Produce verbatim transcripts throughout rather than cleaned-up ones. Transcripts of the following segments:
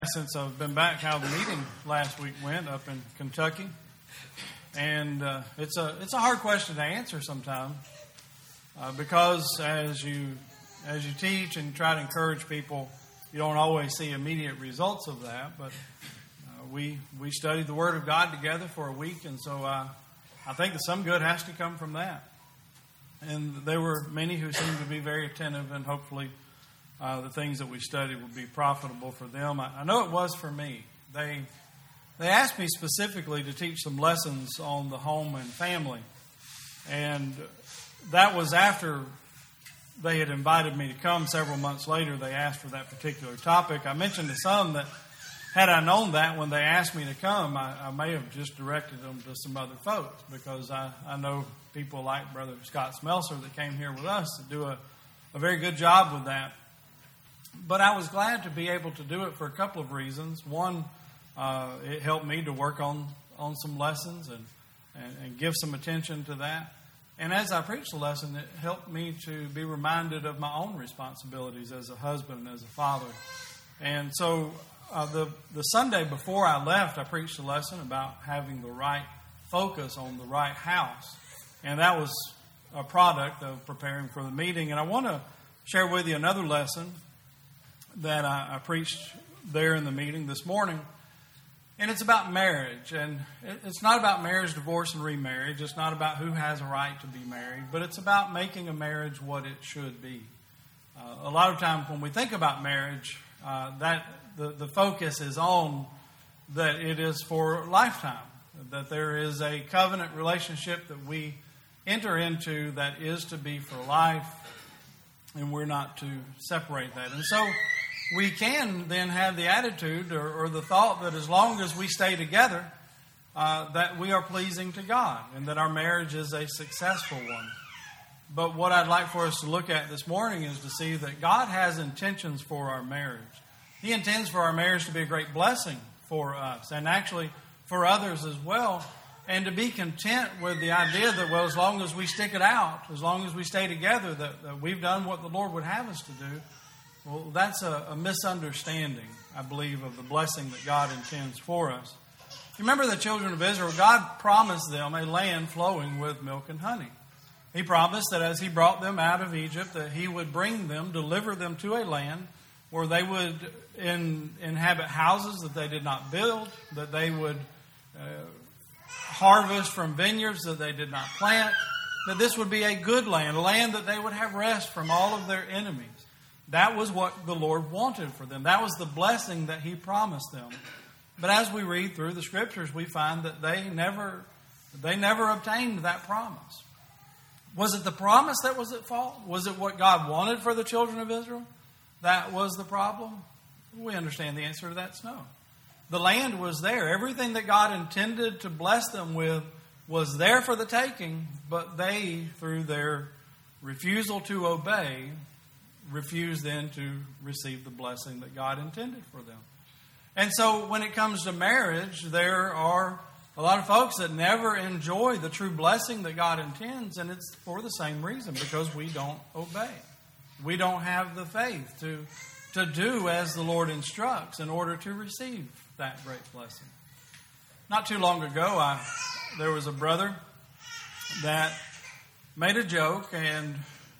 Since I've been back, how the meeting last week went up in Kentucky, and uh, it's a it's a hard question to answer sometimes uh, because as you as you teach and try to encourage people, you don't always see immediate results of that. But uh, we we studied the Word of God together for a week, and so uh, I think that some good has to come from that. And there were many who seemed to be very attentive, and hopefully. Uh, the things that we studied would be profitable for them. I, I know it was for me. They they asked me specifically to teach some lessons on the home and family. And that was after they had invited me to come several months later. They asked for that particular topic. I mentioned to some that had I known that when they asked me to come, I, I may have just directed them to some other folks, because I, I know people like Brother Scott Smelser that came here with us to do a, a very good job with that. But I was glad to be able to do it for a couple of reasons. One, uh, it helped me to work on, on some lessons and, and, and give some attention to that. And as I preached the lesson, it helped me to be reminded of my own responsibilities as a husband and as a father. And so uh, the, the Sunday before I left, I preached a lesson about having the right focus on the right house. And that was a product of preparing for the meeting. And I want to share with you another lesson that I, I preached there in the meeting this morning. And it's about marriage. And it, it's not about marriage, divorce, and remarriage. It's not about who has a right to be married. But it's about making a marriage what it should be. Uh, a lot of times when we think about marriage, uh, that the, the focus is on that it is for a lifetime. That there is a covenant relationship that we enter into that is to be for life. And we're not to separate that. And so we can then have the attitude or, or the thought that as long as we stay together, uh, that we are pleasing to God and that our marriage is a successful one. But what I'd like for us to look at this morning is to see that God has intentions for our marriage. He intends for our marriage to be a great blessing for us and actually for others as well. And to be content with the idea that, well, as long as we stick it out, as long as we stay together, that, that we've done what the Lord would have us to do, well, that's a, a misunderstanding, I believe, of the blessing that God intends for us. You remember the children of Israel, God promised them a land flowing with milk and honey. He promised that as He brought them out of Egypt, that He would bring them, deliver them to a land where they would in, inhabit houses that they did not build, that they would uh, harvest from vineyards that they did not plant, that this would be a good land, a land that they would have rest from all of their enemies. That was what the Lord wanted for them. That was the blessing that He promised them. But as we read through the Scriptures, we find that they never, they never obtained that promise. Was it the promise that was at fault? Was it what God wanted for the children of Israel that was the problem? We understand the answer to that's no. The land was there. Everything that God intended to bless them with was there for the taking, but they, through their refusal to obey, refused then to receive the blessing that God intended for them. And so when it comes to marriage, there are a lot of folks that never enjoy the true blessing that God intends, and it's for the same reason, because we don't obey. We don't have the faith to, to do as the Lord instructs in order to receive that great blessing. Not too long ago, I, there was a brother that made a joke, and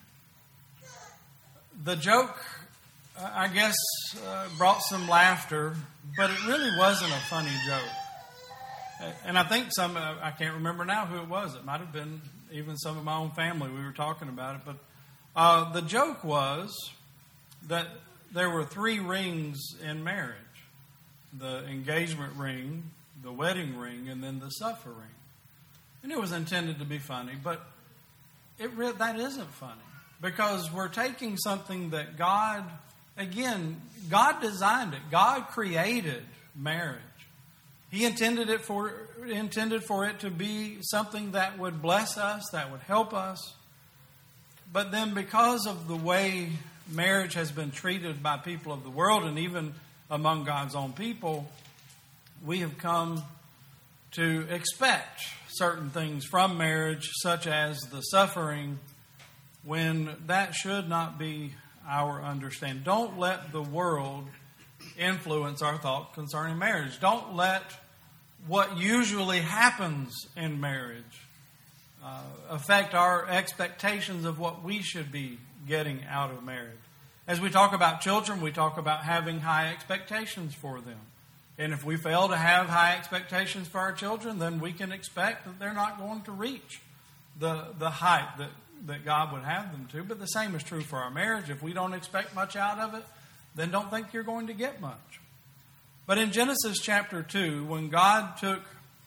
the joke, I guess, uh, brought some laughter, but it really wasn't a funny joke. And I think some, uh, I can't remember now who it was. It might have been even some of my own family. We were talking about it. But uh, the joke was that there were three rings in marriage. The engagement ring, the wedding ring, and then the suffer ring. And it was intended to be funny, but it re- that isn't funny. Because we're taking something that God, again, God designed it. God created marriage. He intended it for intended for it to be something that would bless us, that would help us. But then because of the way marriage has been treated by people of the world and even among God's own people, we have come to expect certain things from marriage, such as the suffering, when that should not be our understanding. Don't let the world influence our thought concerning marriage. Don't let what usually happens in marriage uh, affect our expectations of what we should be getting out of marriage. As we talk about children, we talk about having high expectations for them. And if we fail to have high expectations for our children, then we can expect that they're not going to reach the, the height that, that God would have them to. But the same is true for our marriage. If we don't expect much out of it, then don't think you're going to get much. But in Genesis chapter two, when God took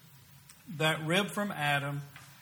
that rib from Adam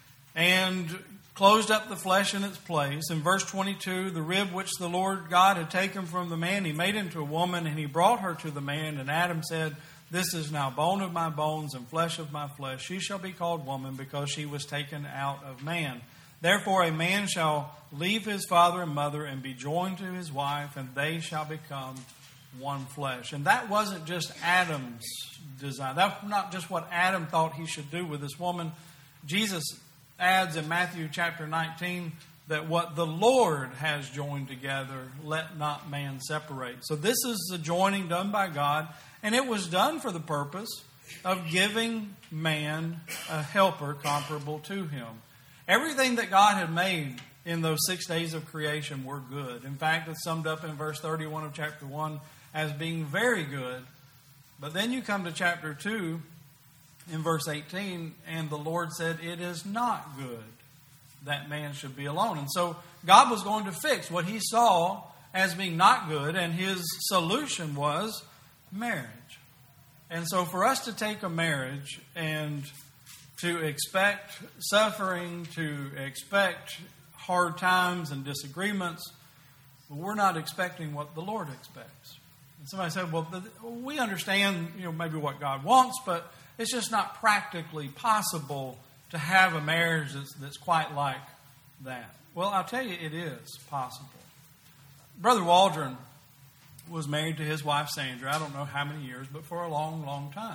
and closed up the flesh in its place, in verse twenty-two, the rib which the Lord God had taken from the man, He made into a woman, and He brought her to the man. And Adam said, "This is now bone of my bones and flesh of my flesh. She shall be called woman, because she was taken out of man. Therefore a man shall leave his father and mother and be joined to his wife, and they shall become one flesh." And that wasn't just Adam's design. That's not just what Adam thought he should do with this woman. Jesus adds in Matthew chapter nineteen that what the Lord has joined together, let not man separate. So this is the joining done by God, and it was done for the purpose of giving man a helper comparable to him. Everything that God had made in those six days of creation were good. In fact, it's summed up in verse thirty-one of chapter one as being very good. But then you come to chapter two in verse eighteen, and the Lord said, "It is not good that man should be alone." And so God was going to fix what He saw as being not good, and His solution was marriage. And so for us to take a marriage and to expect suffering, to expect hard times and disagreements, we're not expecting what the Lord expects. And somebody said, well, we understand, you know, maybe what God wants, but it's just not practically possible to have a marriage that's, that's quite like that. Well, I'll tell you, it is possible. Brother Waldron was married to his wife, Sandra, I don't know how many years, but for a long, long time.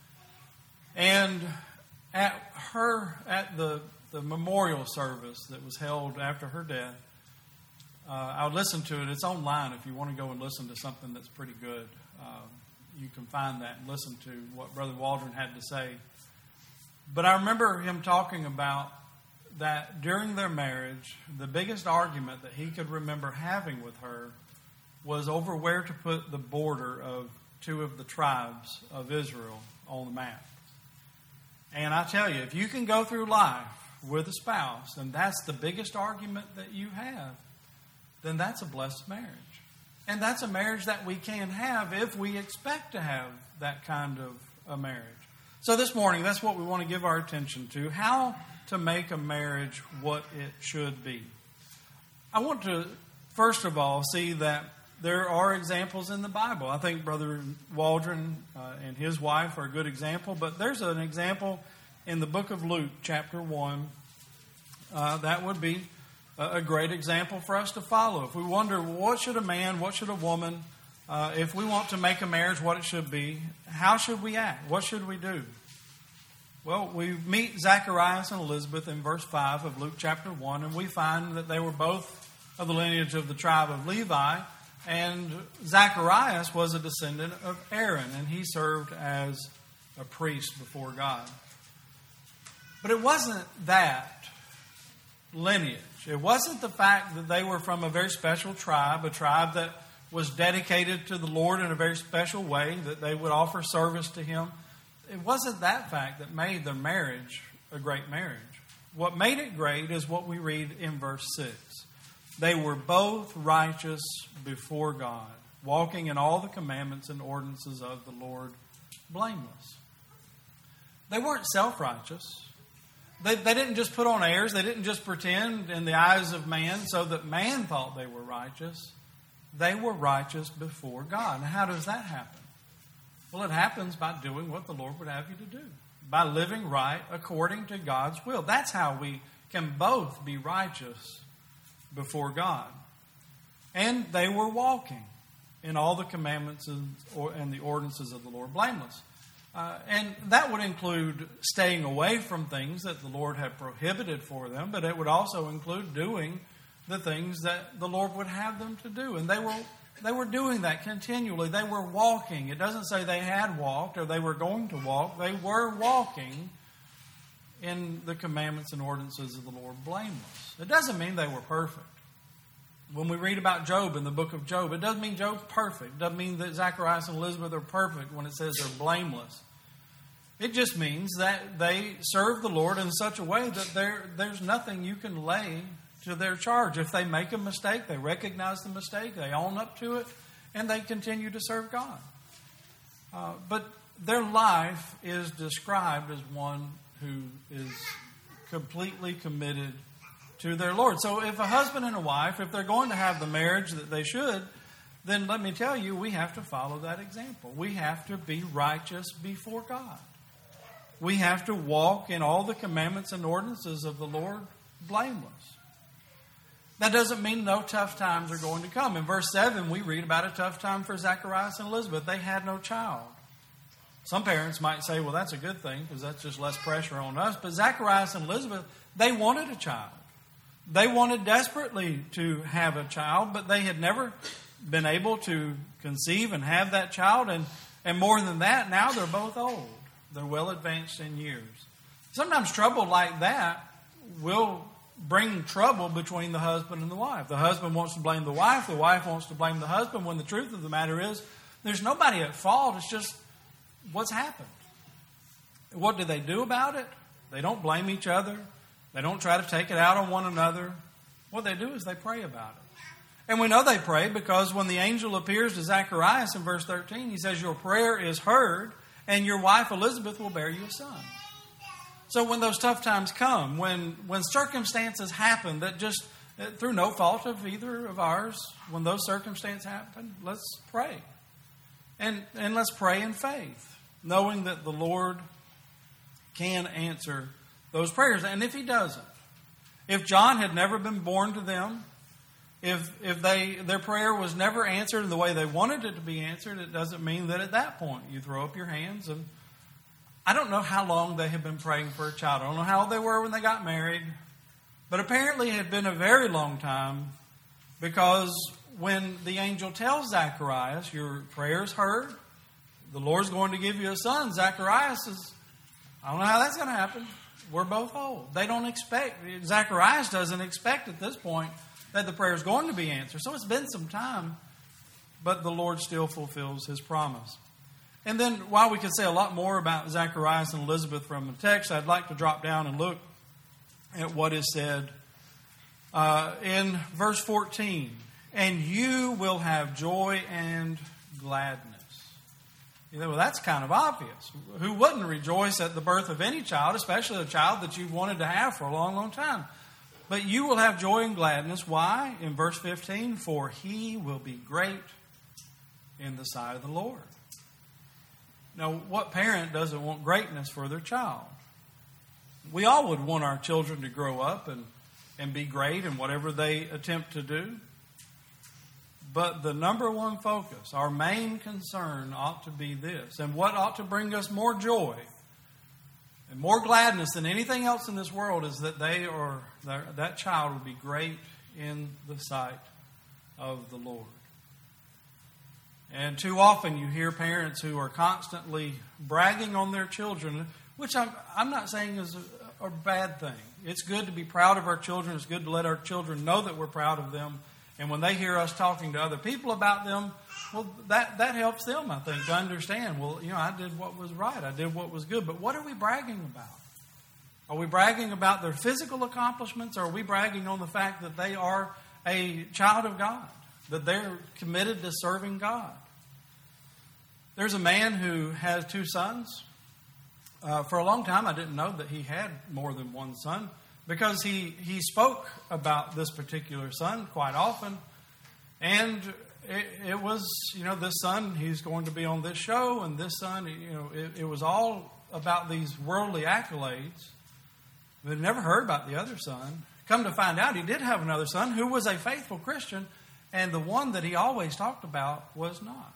And at her, at the, the memorial service that was held after her death, uh, I would listen to it. It's online if you want to go and listen to something that's pretty good. Uh, you can find that and listen to what Brother Waldron had to say. But I remember him talking about that during their marriage, the biggest argument that he could remember having with her was over where to put the border of two of the tribes of Israel on the map. And I tell you, if you can go through life with a spouse, and that's the biggest argument that you have, then that's a blessed marriage. And that's a marriage that we can have if we expect to have that kind of a marriage. So this morning, that's what we want to give our attention to, how to make a marriage what it should be. I want to, first of all, see that there are examples in the Bible. I think Brother Waldron uh, and his wife are a good example, but there's an example in the book of Luke, chapter one. Uh, that would be a, a great example for us to follow. If we wonder, well, what should a man, what should a woman, uh, if we want to make a marriage what it should be, how should we act? What should we do? Well, we meet Zacharias and Elizabeth in verse five of Luke chapter one, and we find that they were both of the lineage of the tribe of Levi. And Zacharias was a descendant of Aaron, and he served as a priest before God. But it wasn't that lineage. It wasn't the fact that they were from a very special tribe, a tribe that was dedicated to the Lord in a very special way, that they would offer service to Him. It wasn't that fact that made their marriage a great marriage. What made it great is what we read in verse six. They were both righteous before God, walking in all the commandments and ordinances of the Lord, blameless. They weren't self-righteous. They, they didn't just put on airs. They didn't just pretend in the eyes of man so that man thought they were righteous. They were righteous before God. Now, how does that happen? Well, it happens by doing what the Lord would have you to do, by living right according to God's will. That's how we can both be righteous before God. And they were walking in all the commandments and, or, and the ordinances of the Lord, blameless. Uh, and that would include staying away from things that the Lord had prohibited for them, but it would also include doing the things that the Lord would have them to do. And they were they were doing that continually. They were walking. It doesn't say they had walked or they were going to walk. They were walking in the commandments and ordinances of the Lord blameless. It doesn't mean they were perfect. When we read about Job in the book of Job, it doesn't mean Job's perfect. It doesn't mean that Zacharias and Elizabeth are perfect when it says they're blameless. It just means that they serve the Lord in such a way that there, there's nothing you can lay to their charge. If they make a mistake, they recognize the mistake, they own up to it, and they continue to serve God. Uh, but their life is described as one who is completely committed to their Lord. So if a husband and a wife, if they're going to have the marriage that they should, then let me tell you, we have to follow that example. We have to be righteous before God. We have to walk in all the commandments and ordinances of the Lord blameless. That doesn't mean no tough times are going to come. In verse seven, we read about a tough time for Zacharias and Elizabeth. They had no child. Some parents might say, well, that's a good thing because that's just less pressure on us. But Zacharias and Elizabeth, they wanted a child. They wanted desperately to have a child, but they had never been able to conceive and have that child. And, and more than that, now they're both old. They're well advanced in years. Sometimes trouble like that will bring trouble between the husband and the wife. The husband wants to blame the wife. The wife wants to blame the husband, when the truth of the matter is there's nobody at fault. It's just what's happened. What do they do about it? They don't blame each other. They don't try to take it out on one another. What they do is they pray about it. And we know they pray because when the angel appears to Zacharias in verse thirteen, he says, your prayer is heard, and your wife Elizabeth will bear you a son. So when those tough times come, when, when circumstances happen that just, through no fault of either of ours, when those circumstances happen, let's pray. And, and let's pray in faith, knowing that the Lord can answer those prayers. And if He doesn't, if John had never been born to them, if if they their prayer was never answered in the way they wanted it to be answered, it doesn't mean that at that point you throw up your hands. And I don't know how long they had been praying for a child. I don't know how old they were when they got married, but apparently it had been a very long time, because when the angel tells Zacharias, your prayer's heard, the Lord's going to give you a son, Zacharias says, I don't know how that's going to happen. We're both old. They don't expect, Zacharias doesn't expect at this point that the prayer is going to be answered. So it's been some time, but the Lord still fulfills His promise. And then while we could say a lot more about Zacharias and Elizabeth from the text, I'd like to drop down and look at what is said uh, in verse fourteen. And you will have joy and gladness. You know, well, that's kind of obvious. Who wouldn't rejoice at the birth of any child, especially a child that you've wanted to have for a long, long time? But you will have joy and gladness. Why? In verse fifteen, for he will be great in the sight of the Lord. Now, what parent doesn't want greatness for their child? We all would want our children to grow up and, and be great in whatever they attempt to do. But the number one focus, our main concern ought to be this. And what ought to bring us more joy and more gladness than anything else in this world is that they are that child will be great in the sight of the Lord. And too often you hear parents who are constantly bragging on their children, which I'm, I'm not saying is a, a bad thing. It's good to be proud of our children. It's good to let our children know that we're proud of them. And when they hear us talking to other people about them, well, that, that helps them, I think, to understand, well, you know, I did what was right. I did what was good. But what are we bragging about? Are we bragging about their physical accomplishments? Or are we bragging on the fact that they are a child of God? That they're committed to serving God? There's a man who has two sons. Uh, for a long time, I didn't know that he had more than one son, because he, he spoke about this particular son quite often. And it, it was, you know, this son, he's going to be on this show, and this son, you know, it, it was all about these worldly accolades. They'd never heard about the other son. Come to find out, he did have another son who was a faithful Christian, and the one that he always talked about was not.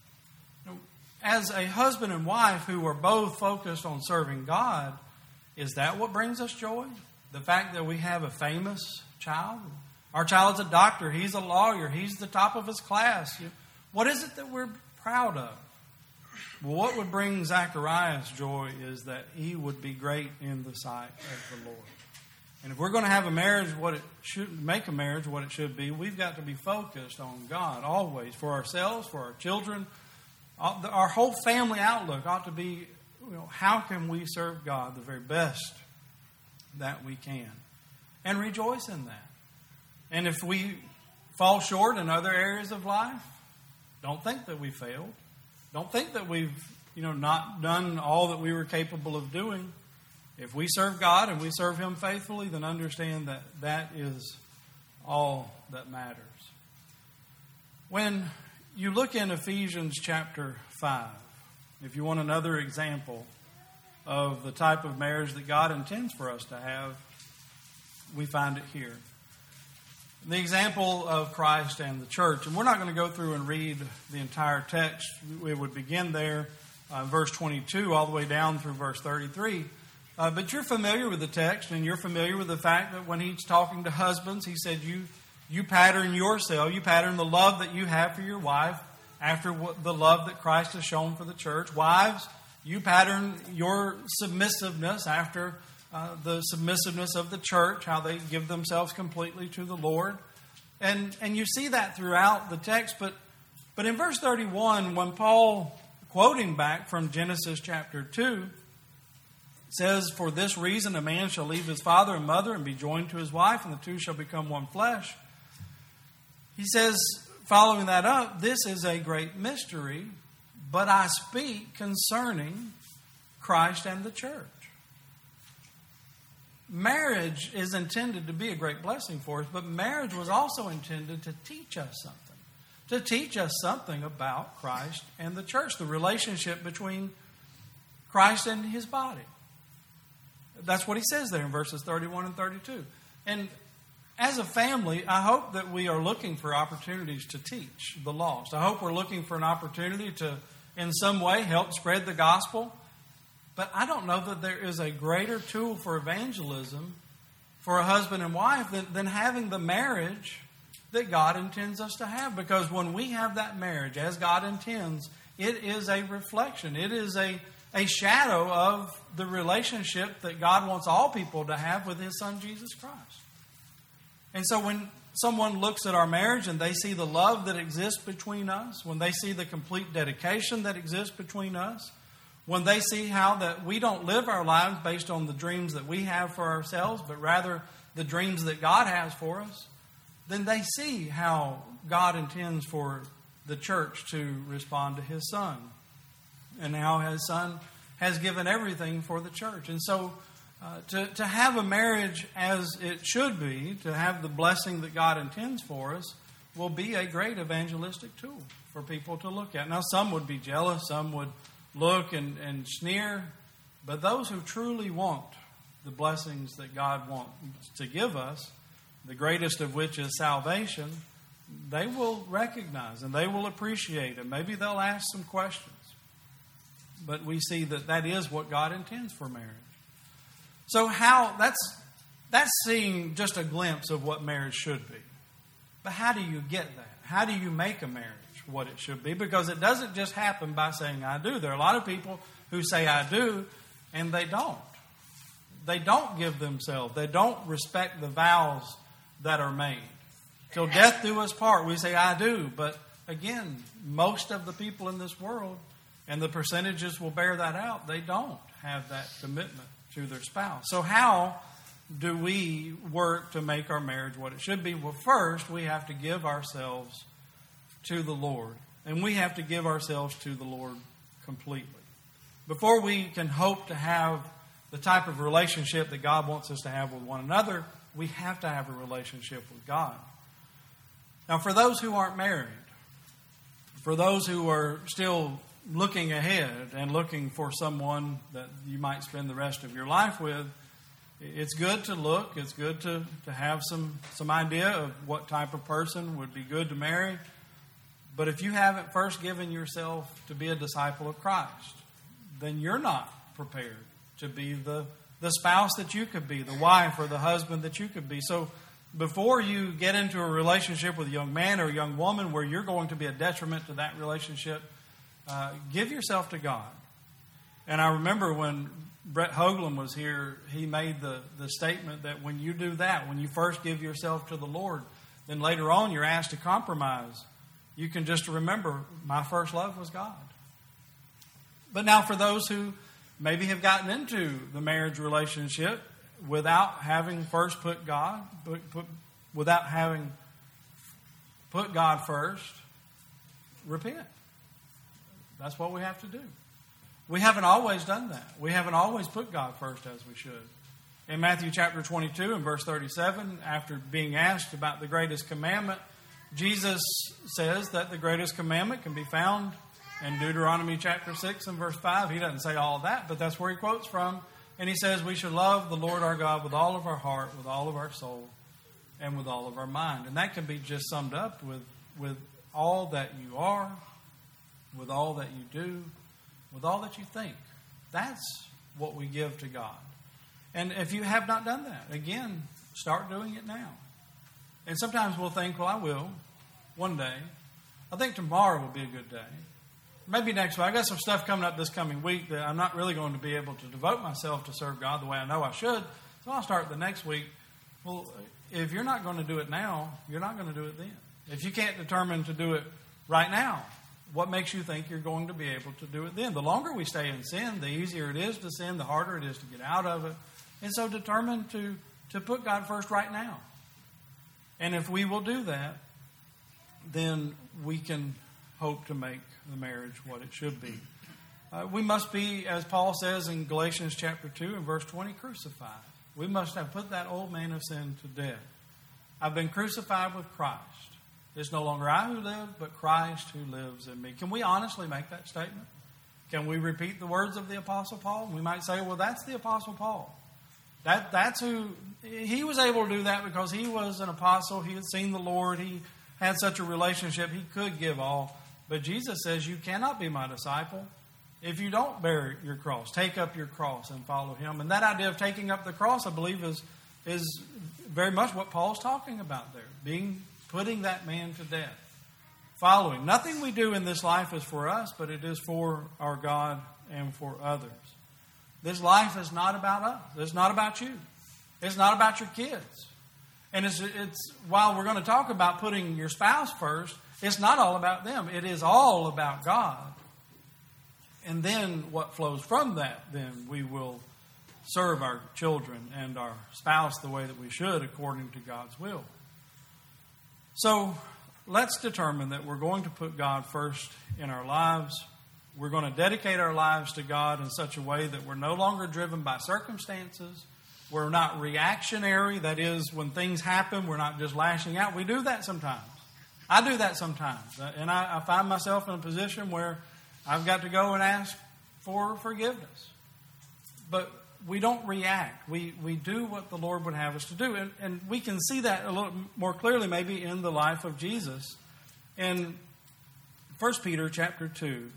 As a husband and wife who are both focused on serving God, is that what brings us joy? The fact that we have a famous child, Our child's a doctor. He's a lawyer. He's the top of his class. What is it that we're proud of? Well, what would bring Zacharias joy is that he would be great in the sight of the Lord. And if we're going to have a marriage, what it should make a marriage what it should be, we've got to be focused on God always, for ourselves, for our children. Our whole family outlook ought to be, you know, how can we serve God the very best that we can, and rejoice in that. And if we fall short in other areas of life, don't think that we failed. Don't think that we've, you know, not done all that we were capable of doing. If we serve God and we serve Him faithfully, then understand that that is all that matters. When you look in Ephesians chapter five, if you want another example of the type of marriage that God intends for us to have, we find it here. The example of Christ and the church. And we're not going to go through and read the entire text. We would begin there, uh, verse twenty-two, all the way down through verse thirty-three. Uh, but you're familiar with the text, and you're familiar with the fact that when he's talking to husbands, he said, you, you pattern yourself, you pattern the love that you have for your wife after what, the love that Christ has shown for the church. Wives, you pattern your submissiveness after Uh, the submissiveness of the church, how they give themselves completely to the Lord. And and you see that throughout the text. But, but in verse thirty-one, when Paul, quoting back from Genesis chapter two, says, "For this reason a man shall leave his father and mother and be joined to his wife, and the two shall become one flesh." He says, following that up, "This is a great mystery, but I speak concerning Christ and the church." Marriage is intended to be a great blessing for us, but marriage was also intended to teach us something. To teach us something about Christ and the church, the relationship between Christ and His body. That's what he says there in verses thirty-one and thirty-two. And as a family, I hope that we are looking for opportunities to teach the lost. I hope we're looking for an opportunity to, in some way, help spread the gospel. But I don't know that there is a greater tool for evangelism for a husband and wife than, than having the marriage that God intends us to have. Because when we have that marriage as God intends, it is a reflection. It is a, a shadow of the relationship that God wants all people to have with His Son, Jesus Christ. And so when someone looks at our marriage and they see the love that exists between us, when they see the complete dedication that exists between us, when they see how that we don't live our lives based on the dreams that we have for ourselves, but rather the dreams that God has for us, then they see how God intends for the church to respond to His Son, and how His Son has given everything for the church. And so uh, to, to have a marriage as it should be, to have the blessing that God intends for us, will be a great evangelistic tool for people to look at. Now, some would be jealous, some would look and, and sneer, but those who truly want the blessings that God wants to give us, the greatest of which is salvation, they will recognize and they will appreciate it. Maybe they'll ask some questions, but we see that that is what God intends for marriage. So how that's that's seeing just a glimpse of what marriage should be. But how do you get that? How do you make a marriage what it should be? Because it doesn't just happen by saying I do. There are a lot of people who say I do and they don't. They don't give themselves. They don't respect the vows that are made. Till death do us part, we say I do. But again, most of the people in this world, and the percentages will bear that out, they don't have that commitment to their spouse. So how do we work to make our marriage what it should be? Well, first we have to give ourselves to the Lord. And we have to give ourselves to the Lord completely. Before we can hope to have the type of relationship that God wants us to have with one another, we have to have a relationship with God. Now, for those who aren't married, for those who are still looking ahead and looking for someone that you might spend the rest of your life with, it's good to look, it's good to, to have some, some idea of what type of person would be good to marry. But if you haven't first given yourself to be a disciple of Christ, then you're not prepared to be the, the spouse that you could be, the wife or the husband that you could be. So before you get into a relationship with a young man or a young woman where you're going to be a detriment to that relationship, uh, give yourself to God. And I remember when Brett Hoagland was here, he made the, the statement that when you do that, when you first give yourself to the Lord, then later on you're asked to compromise. You can just remember, my first love was God. But now for those who maybe have gotten into the marriage relationship without having first put God, put, put, without having put God first, repent. That's what we have to do. We haven't always done that. We haven't always put God first as we should. In Matthew chapter twenty-two and verse thirty-seven, after being asked about the greatest commandment, Jesus says that the greatest commandment can be found in Deuteronomy chapter six and verse five. He doesn't say all of that, but that's where he quotes from. And he says we should love the Lord our God with all of our heart, with all of our soul, and with all of our mind. And that can be just summed up with, with all that you are, with all that you do, with all that you think. That's what we give to God. And if you have not done that, again, start doing it now. And sometimes we'll think, well, I will one day. I think tomorrow will be a good day. Maybe next week. I got some stuff coming up this coming week that I'm not really going to be able to devote myself to serve God the way I know I should. So I'll start the next week. Well, if you're not going to do it now, you're not going to do it then. If you can't determine to do it right now, what makes you think you're going to be able to do it then? The longer we stay in sin, the easier it is to sin, the harder it is to get out of it. And so determine to, to put God first right now. And if we will do that, then we can hope to make the marriage what it should be. Uh, we must be, as Paul says in Galatians chapter two and verse twenty, crucified. We must have put that old man of sin to death. I've been crucified with Christ. It's no longer I who live, but Christ who lives in me. Can we honestly make that statement? Can we repeat the words of the Apostle Paul? We might say, well, that's the Apostle Paul. That That's who, he was able to do that because he was an apostle. He had seen the Lord. He had such a relationship. He could give all. But Jesus says, you cannot be my disciple if you don't bear your cross. Take up your cross and follow him. And that idea of taking up the cross, I believe, is, is very much what Paul's talking about there. Being, putting that man to death. Following. Nothing we do in this life is for us, but it is for our God and for others. This life is not about us. It's not about you. It's not about your kids. And it's, it's while we're going to talk about putting your spouse first, it's not all about them. It is all about God. And then what flows from that, then we will serve our children and our spouse the way that we should according to God's will. So let's determine that we're going to put God first in our lives. We're going to dedicate our lives to God in such a way that we're no longer driven by circumstances. We're not reactionary. That is, when things happen, we're not just lashing out. We do that sometimes. I do that sometimes. And I, I find myself in a position where I've got to go and ask for forgiveness. But we don't react. We we do what the Lord would have us to do. And, and we can see that a little more clearly maybe in the life of Jesus. In First Peter chapter two.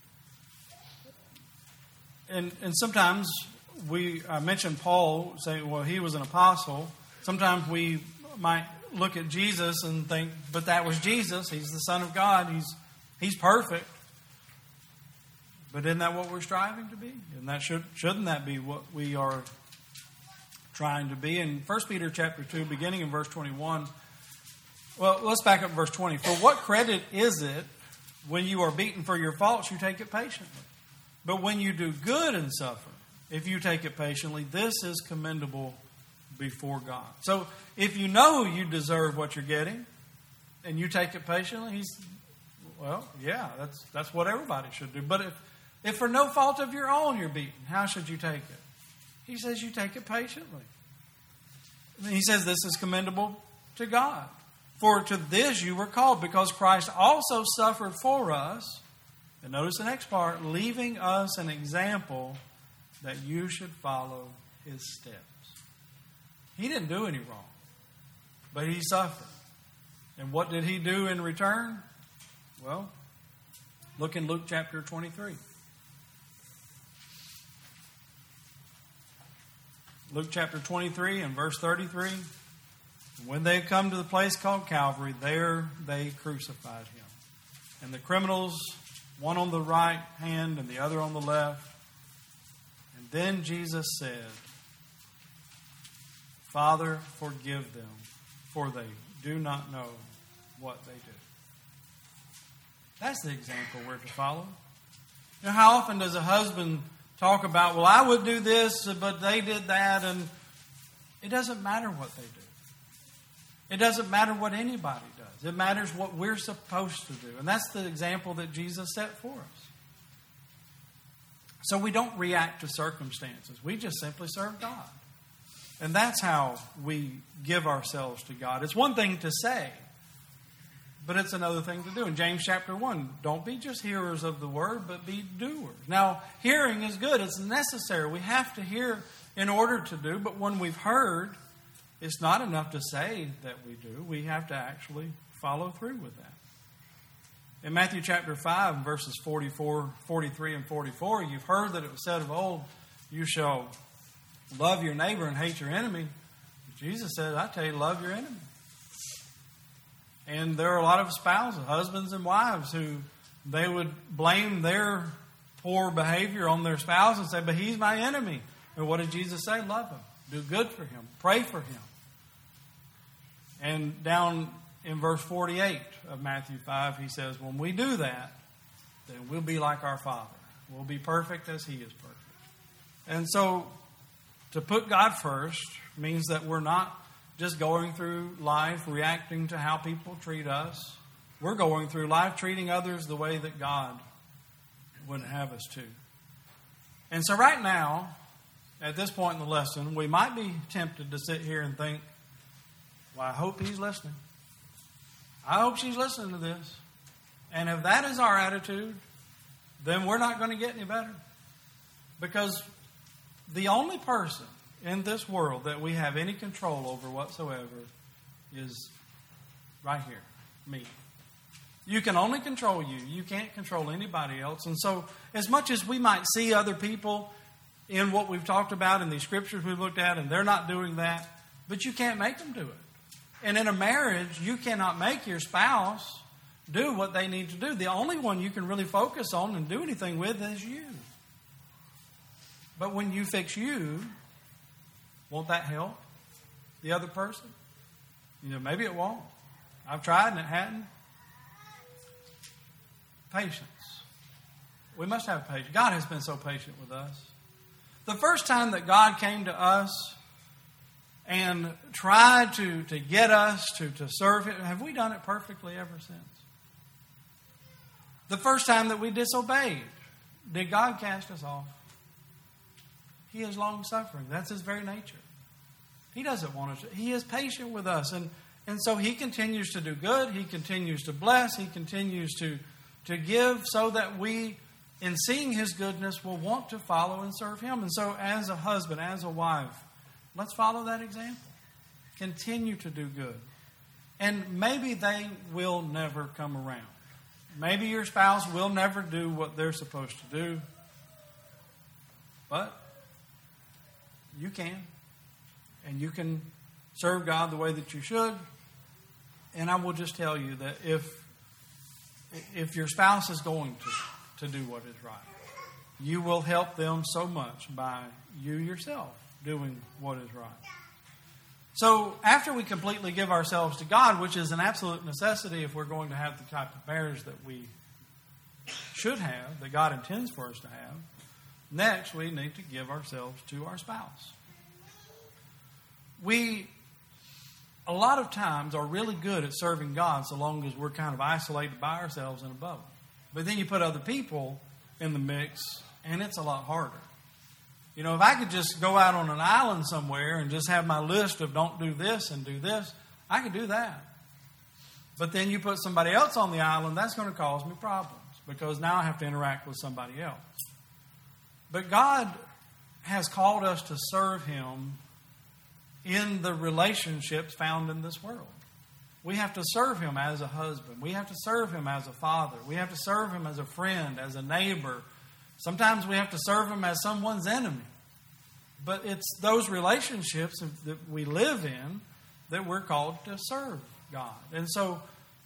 And, and sometimes we I mentioned Paul saying, well, he was an apostle. Sometimes we might look at Jesus and think, but that was Jesus. He's the Son of God. He's he's perfect. But isn't that what we're striving to be? And that should shouldn't that be what we are trying to be? In First Peter chapter two, beginning in verse twenty-one. Well, let's back up verse twenty. For what credit is it when you are beaten for your faults, you take it patiently? But when you do good and suffer, if you take it patiently, this is commendable before God. So if you know you deserve what you're getting and you take it patiently, he's, well, yeah, that's that's what everybody should do. But if, if for no fault of your own you're beaten, how should you take it? He says you take it patiently. He says this is commendable to God. For to this you were called, because Christ also suffered for us. And notice the next part, leaving us an example that you should follow his steps. He didn't do any wrong, but he suffered. And what did he do in return? Well, look in Luke chapter twenty-three. Luke chapter twenty-three and verse thirty-three. When they had come to the place called Calvary, there they crucified him. And the criminals, one on the right hand and the other on the left. And then Jesus said, Father, forgive them, for they do not know what they do. That's the example we're to follow. You know, how often does a husband talk about, well, I would do this, but they did that, and it doesn't matter what they do. It doesn't matter what anybody does. It matters what we're supposed to do. And that's the example that Jesus set for us. So we don't react to circumstances. We just simply serve God. And that's how we give ourselves to God. It's one thing to say, but it's another thing to do. In James chapter one, don't be just hearers of the word, but be doers. Now, hearing is good. It's necessary. We have to hear in order to do. But when we've heard, it's not enough to say that we do. We have to actually follow through with that. In Matthew chapter five, verses forty-four, forty-three, and forty-four, you've heard that it was said of old, you shall love your neighbor and hate your enemy. Jesus said, I tell you, love your enemy. And there are a lot of spouses, husbands and wives, who they would blame their poor behavior on their spouse and say, but he's my enemy. And what did Jesus say? Love him. Do good for him. Pray for him. And down in verse forty-eight of Matthew five, he says, when we do that, then we'll be like our Father. We'll be perfect as he is perfect. And so to put God first means that we're not just going through life reacting to how people treat us. We're going through life treating others the way that God would have us to. And so right now, at this point in the lesson, we might be tempted to sit here and think, well, I hope he's listening. I hope she's listening to this. And if that is our attitude, then we're not going to get any better. Because the only person in this world that we have any control over whatsoever is right here, me. You can only control you. You can't control anybody else. And so as much as we might see other people in what we've talked about in these scriptures we've looked at, and they're not doing that, but you can't make them do it. And in a marriage, you cannot make your spouse do what they need to do. The only one you can really focus on and do anything with is you. But when you fix you, won't that help the other person? You know, maybe it won't. I've tried and it hadn't. Patience. We must have patience. God has been so patient with us. The first time that God came to us and tried to, to get us to, to serve Him, have we done it perfectly ever since? The first time that we disobeyed, did God cast us off? He is long-suffering. That's His very nature. He doesn't want us to. He is patient with us. And, and so He continues to do good. He continues to bless. He continues to, to give so that we, in seeing His goodness, will want to follow and serve Him. And so as a husband, as a wife, let's follow that example. Continue to do good. And maybe they will never come around. Maybe your spouse will never do what they're supposed to do. But you can. And you can serve God the way that you should. And I will just tell you that if if your spouse is going to, to do what is right, you will help them so much by you yourself doing what is right. So after we completely give ourselves to God, which is an absolute necessity if we're going to have the type of marriage that we should have, that God intends for us to have, next we need to give ourselves to our spouse. We, a lot of times, are really good at serving God so long as we're kind of isolated by ourselves in a bubble. But then you put other people in the mix, and it's a lot harder. You know, if I could just go out on an island somewhere and just have my list of don't do this and do this, I could do that. But then you put somebody else on the island, that's going to cause me problems because now I have to interact with somebody else. But God has called us to serve Him in the relationships found in this world. We have to serve Him as a husband. We have to serve Him as a father. We have to serve Him as a friend, as a neighbor. Sometimes we have to serve Him as someone's enemy. But it's those relationships that we live in that we're called to serve God. And so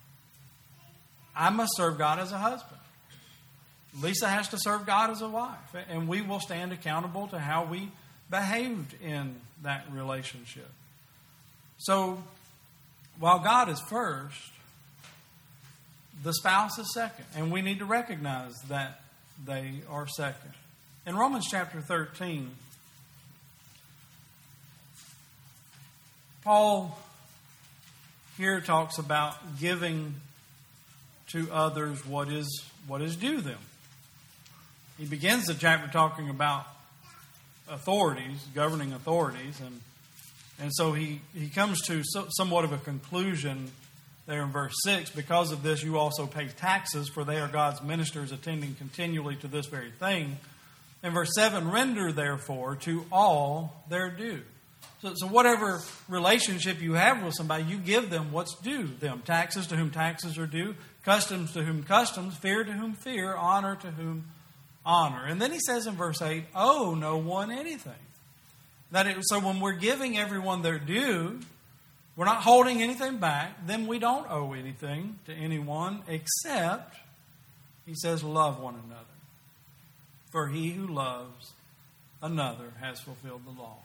I must serve God as a husband. Lisa has to serve God as a wife. And we will stand accountable to how we behaved in that relationship. So while God is first, the spouse is second. And we need to recognize that they are second. In Romans chapter thirteen, Paul here talks about giving to others what is what is due them. He begins the chapter talking about authorities, governing authorities, and and so he, he comes to so, somewhat of a conclusion there in verse six. Because of this, you also pay taxes, for they are God's ministers, attending continually to this very thing. In verse seven, render therefore to all their due. So, so whatever relationship you have with somebody, you give them what's due them. Taxes to whom taxes are due, customs to whom customs, fear to whom fear, honor to whom honor. And then he says in verse eight, owe no one anything. That it, so when we're giving everyone their due, we're not holding anything back, then we don't owe anything to anyone except, he says, love one another. For he who loves another has fulfilled the law.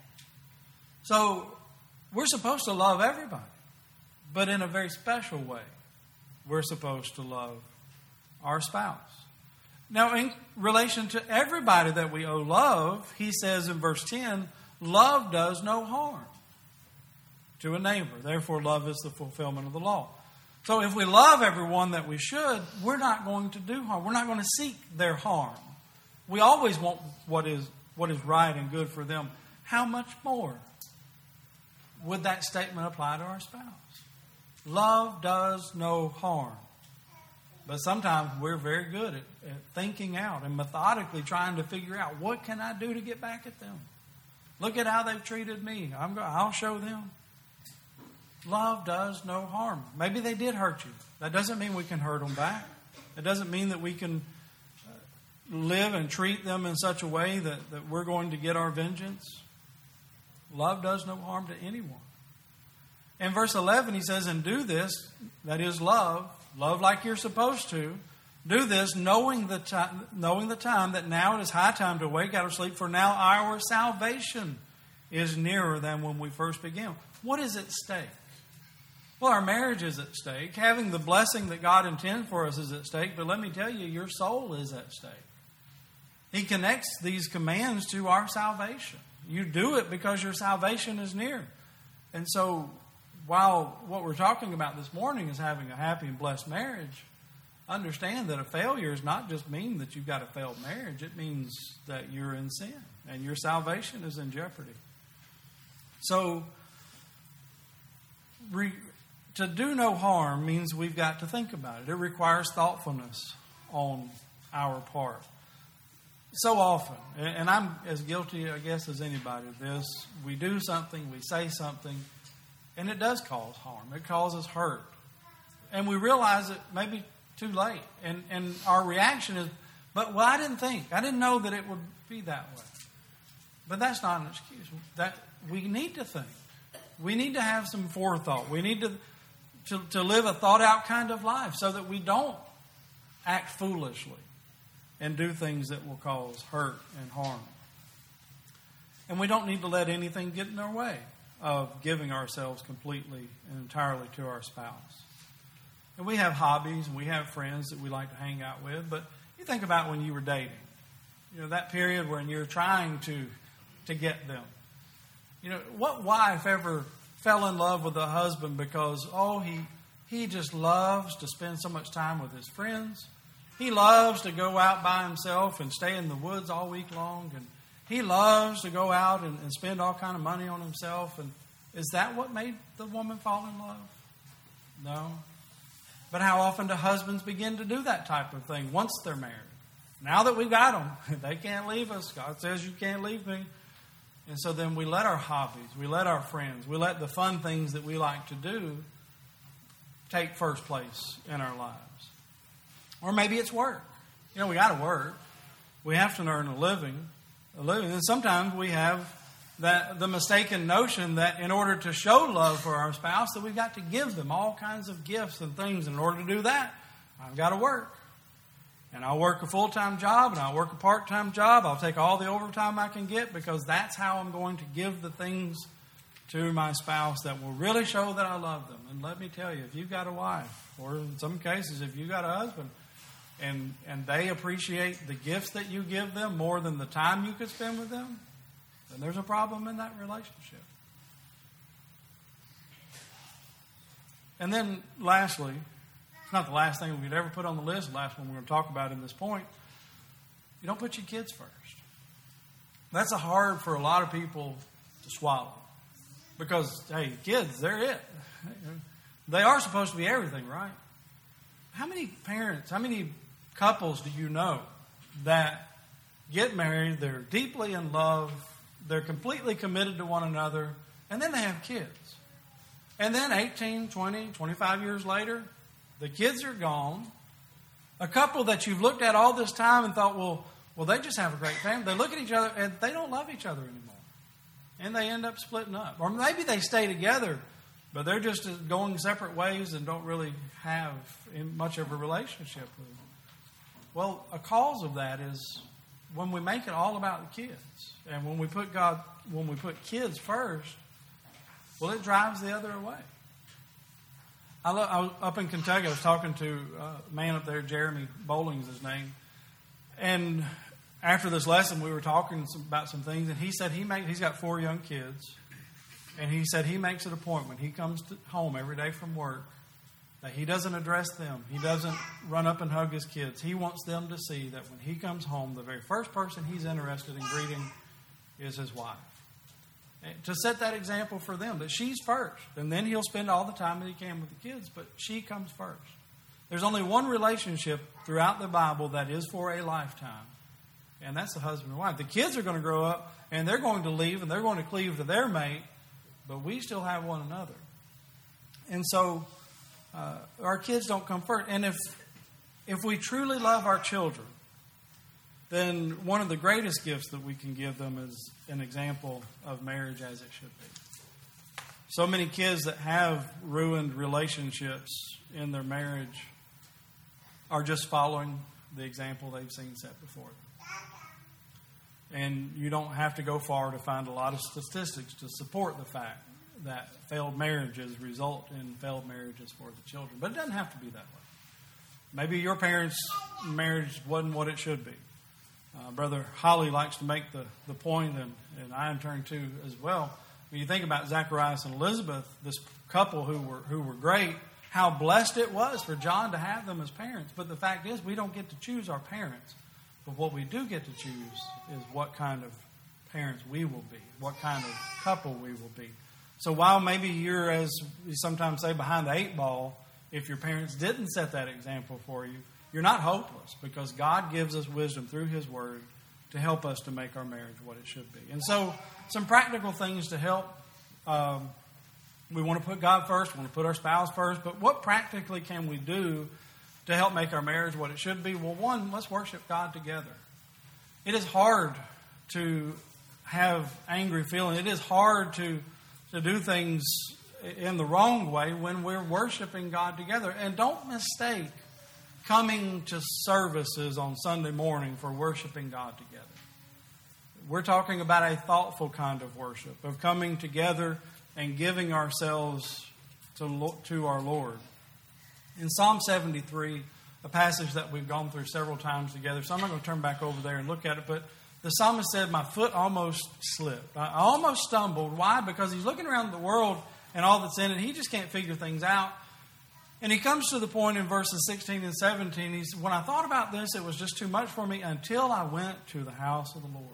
So we're supposed to love everybody, but in a very special way. We're supposed to love our spouse. Now, in relation to everybody that we owe love, he says in verse ten, love does no harm to a neighbor. Therefore, love is the fulfillment of the law. So if we love everyone that we should, we're not going to do harm. We're not going to seek their harm. We always want what is what is right and good for them. How much more would that statement apply to our spouse? Love does no harm. But sometimes we're very good at, at thinking out and methodically trying to figure out, what can I do to get back at them? Look at how they've treated me. I'm go- I'll show them. Love does no harm. Maybe they did hurt you. That doesn't mean we can hurt them back. It doesn't mean that we can live and treat them in such a way that, that we're going to get our vengeance. Love does no harm to anyone. In verse eleven, he says, and do this, that is love, love like you're supposed to, do this knowing the, time, knowing the time that now it is high time to wake out of sleep, for now our salvation is nearer than when we first began. What is at stake? Well, our marriage is at stake. Having the blessing that God intends for us is at stake. But let me tell you, your soul is at stake. He connects these commands to our salvation. You do it because your salvation is near. And so, while what we're talking about this morning is having a happy and blessed marriage, understand that a failure does not just mean that you've got a failed marriage. It means that you're in sin and your salvation is in jeopardy. So, re- to do no harm means we've got to think about it. It requires thoughtfulness on our part. So often, and I'm as guilty, I guess, as anybody of this, we do something, we say something, and it does cause harm. It causes hurt. And we realize it maybe too late. And, and our reaction is, but well, I didn't think. I didn't know that it would be that way. But that's not an excuse. That we need to think. We need to have some forethought. We need to, to, to live a thought-out kind of life so that we don't act foolishly and do things that will cause hurt and harm. And we don't need to let anything get in our way of giving ourselves completely and entirely to our spouse. And we have hobbies and we have friends that we like to hang out with, but you think about when you were dating. You know, that period when you're trying to, to get them. You know, what wife ever fell in love with a husband because, oh, he he just loves to spend so much time with his friends. He loves to go out by himself and stay in the woods all week long. And he loves to go out and, and spend all kind of money on himself. And is that what made the woman fall in love? No. But how often do husbands begin to do that type of thing once they're married? Now that we've got them, they can't leave us. God says you can't leave me. And so then we let our hobbies, we let our friends, we let the fun things that we like to do take first place in our lives. Or maybe it's work. You know, we got to work. We have to earn a living. A living. And sometimes we have that the mistaken notion that in order to show love for our spouse, that we've got to give them all kinds of gifts and things. In order to do that, I've got to work. And I'll work a full-time job and I'll work a part-time job. I'll take all the overtime I can get because that's how I'm going to give the things to my spouse that will really show that I love them. And let me tell you, if you've got a wife, or in some cases, if you've got a husband, and, and they appreciate the gifts that you give them more than the time you could spend with them, then there's a problem in that relationship. And then lastly, it's not the last thing we'd ever put on the list, the last one we're going to talk about in this point, you don't put your kids first. That's a hard for a lot of people to swallow. Because, hey, kids, they're it. They are supposed to be everything, right? How many parents, how many couples do you know that get married, they're deeply in love, they're completely committed to one another, and then they have kids? And then eighteen, twenty, twenty-five years later, the kids are gone. A couple that you've looked at all this time and thought, well, well, they just have a great family. They look at each other and they don't love each other anymore. And they end up splitting up. Or maybe they stay together, but they're just going separate ways and don't really have much of a relationship with them. Well, a cause of that is when we make it all about the kids. And when we put God, when we put kids first, well, it drives the other away. I, lo- I was up in Kentucky. I was talking to a man up there, Jeremy Bowling's his name. And after this lesson, we were talking some, about some things. And he said he make, he's got four young kids. And he said he makes it a point when he comes to home every day from work that he doesn't address them. He doesn't run up and hug his kids. He wants them to see that when he comes home, the very first person he's interested in greeting is his wife. To set that example for them, that she's first. And then he'll spend all the time that he can with the kids, but she comes first. There's only one relationship throughout the Bible that is for a lifetime, and that's the husband and wife. The kids are going to grow up, and they're going to leave, and they're going to cleave to their mate, but we still have one another. And so uh, our kids don't come first. And if if we truly love our children, then one of the greatest gifts that we can give them is an example of marriage as it should be. So many kids that have ruined relationships in their marriage are just following the example they've seen set before them. And you don't have to go far to find a lot of statistics to support the fact that failed marriages result in failed marriages for the children. But it doesn't have to be that way. Maybe your parents' marriage wasn't what it should be. Uh, Brother Holly likes to make the, the point, and, and I in turn too as well. When you think about Zacharias and Elizabeth, this couple who were who were great, how blessed it was for John to have them as parents. But the fact is, we don't get to choose our parents. But what we do get to choose is what kind of parents we will be, what kind of couple we will be. So while maybe you're, as we sometimes say, behind the eight ball, if your parents didn't set that example for you, you're not hopeless, because God gives us wisdom through His Word to help us to make our marriage what it should be. And so some practical things to help. Um, we want to put God first. We want to put our spouse first. But what practically can we do to help make our marriage what it should be? Well, one, let's worship God together. It is hard to have angry feelings. It is hard to, to do things in the wrong way when we're worshiping God together. And don't mistake coming to services on Sunday morning for worshiping God together. We're talking about a thoughtful kind of worship, of coming together and giving ourselves to, to our Lord. In Psalm seventy-three, a passage that we've gone through several times together, so I'm not going to turn back over there and look at it, but the psalmist said, my foot almost slipped. I almost stumbled. Why? Because he's looking around the world and all that's in it. He just can't figure things out. And he comes to the point in verses sixteen and seventeen. He's, when I thought about this, it was just too much for me until I went to the house of the Lord.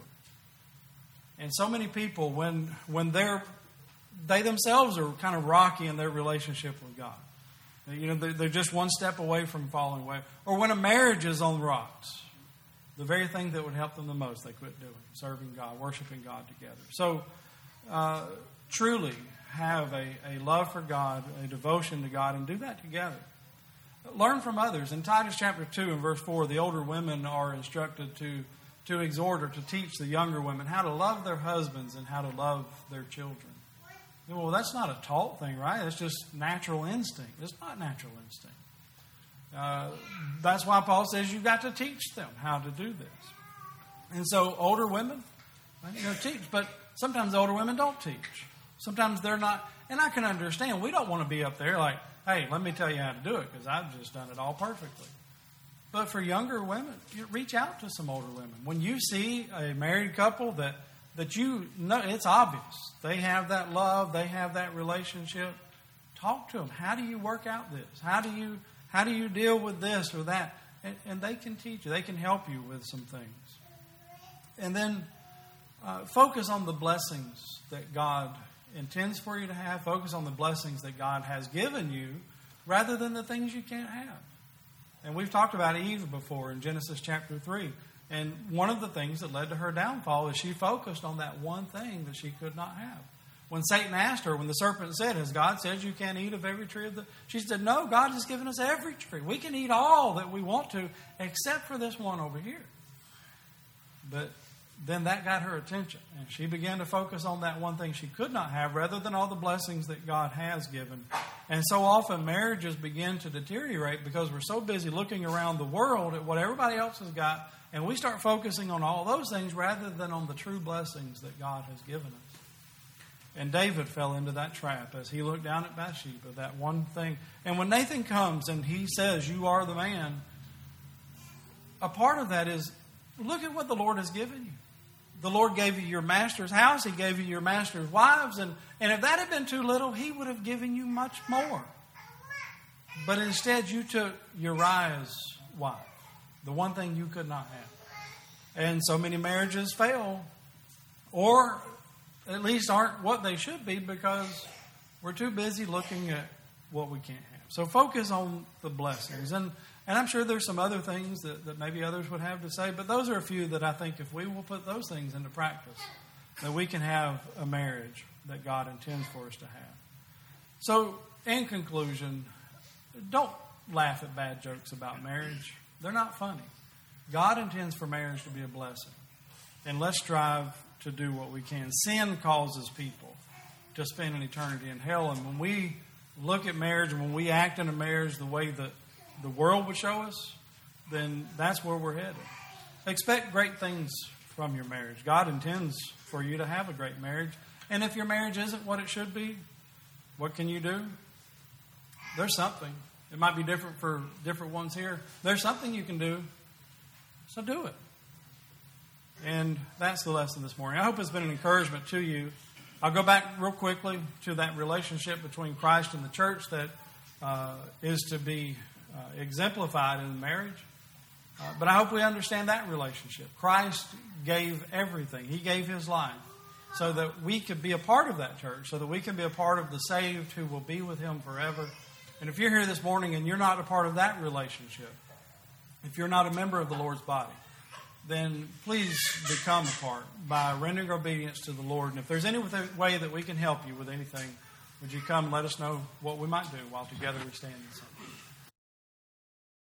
And so many people, when when they're they themselves are kind of rocky in their relationship with God, you know, they're, they're just one step away from falling away. Or when a marriage is on the rocks, the very thing that would help them the most, they quit doing, serving God, worshiping God together. So, uh, truly have a, a love for God, a devotion to God, and do that together. Learn from others. In Titus chapter two and verse four, the older women are instructed to to exhort or to teach the younger women how to love their husbands and how to love their children. Well, that's not a taught thing, right? It's just natural instinct. It's not natural instinct. Uh, that's why Paul says you've got to teach them how to do this. And so older women, you know, teach. But sometimes older women don't teach. Sometimes they're not. And I can understand. We don't want to be up there like, hey, let me tell you how to do it because I've just done it all perfectly. But for younger women, you reach out to some older women. When you see a married couple that, that you know, it's obvious. They have that love. They have that relationship. Talk to them. How do you work out this? How do you how do you deal with this or that? And, and they can teach you. They can help you with some things. And then uh, focus on the blessings that God intends for you to have. Focus on the blessings that God has given you rather than the things you can't have. And we've talked about Eve before in Genesis chapter three. And one of the things that led to her downfall is she focused on that one thing that she could not have. When Satan asked her, when the serpent said, has God said you can't eat of every tree of the... She said, no, God has given us every tree. We can eat all that we want to except for this one over here. But then that got her attention. And she began to focus on that one thing she could not have rather than all the blessings that God has given. And so often marriages begin to deteriorate because we're so busy looking around the world at what everybody else has got. And we start focusing on all those things rather than on the true blessings that God has given us. And David fell into that trap as he looked down at Bathsheba, that one thing. And when Nathan comes and he says, you are the man, a part of that is, look at what the Lord has given you. The Lord gave you your master's house. He gave you your master's wives. And, and if that had been too little, he would have given you much more. But instead, you took Uriah's wife, the one thing you could not have. And so many marriages fail, or at least aren't what they should be because we're too busy looking at what we can't have. So focus on the blessings. And, and I'm sure there's some other things that, that maybe others would have to say, but those are a few that I think if we will put those things into practice, that we can have a marriage that God intends for us to have. So in conclusion, don't laugh at bad jokes about marriage. They're not funny. God intends for marriage to be a blessing. And let's strive to do what we can. Sin causes people to spend an eternity in hell. And when we look at marriage and when we act in a marriage the way that the world would show us, then that's where we're headed. Expect great things from your marriage. God intends for you to have a great marriage. And if your marriage isn't what it should be, what can you do? There's something. It might be different for different ones here. There's something you can do. So do it. And that's the lesson this morning. I hope it's been an encouragement to you. I'll go back real quickly to that relationship between Christ and the church that uh, is to be uh, exemplified in marriage. Uh, but I hope we understand that relationship. Christ gave everything. He gave His life so that we could be a part of that church, so that we can be a part of the saved who will be with Him forever. And if you're here this morning and you're not a part of that relationship, if you're not a member of the Lord's body, then please become a part by rendering obedience to the Lord. And if there's any way that we can help you with anything, would you come and let us know what we might do while together we stand and sing?